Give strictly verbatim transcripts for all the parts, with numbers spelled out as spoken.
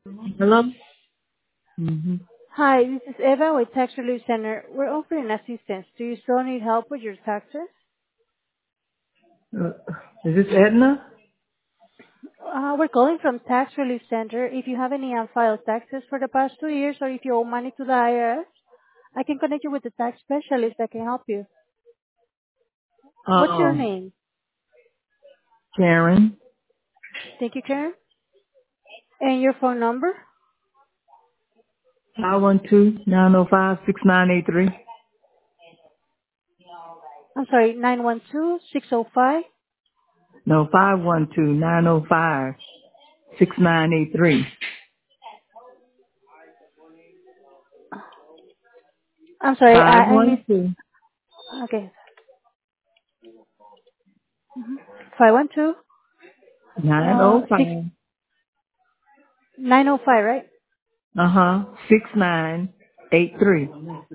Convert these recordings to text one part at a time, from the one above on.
Hello? Mm-hmm. Hi, this is Eva with Tax Relief Center. We're offering assistance. Do you still need help with your taxes? Uh, is this Edna? Uh, we're calling from Tax Relief Center. If you have any unfiled taxes for the past two years or if you owe money to the I R S, I can connect you with the tax specialist that can help you. What's your Uh, name? Karen. Thank you, Karen. And your phone number? five one two, nine oh five, six nine eight three. I'm sorry, nine one two, six oh five. No, five one two, nine oh five, six nine eight three. I'm sorry, I, I missed. 512 Okay. five one two, uh, six 905. nine oh five, right? Uh-huh. six nine eight three.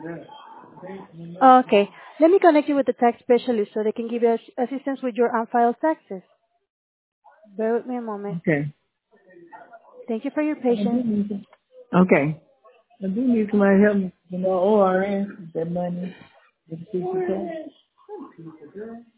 Okay. Let me connect you with the tax specialist so they can give you ass- assistance with your unfiled taxes. Bear with me a moment. Okay. Thank you for your I do patience. need some- Okay. I do need somebody to help me. You know, O R N, that money. With the fifty cents.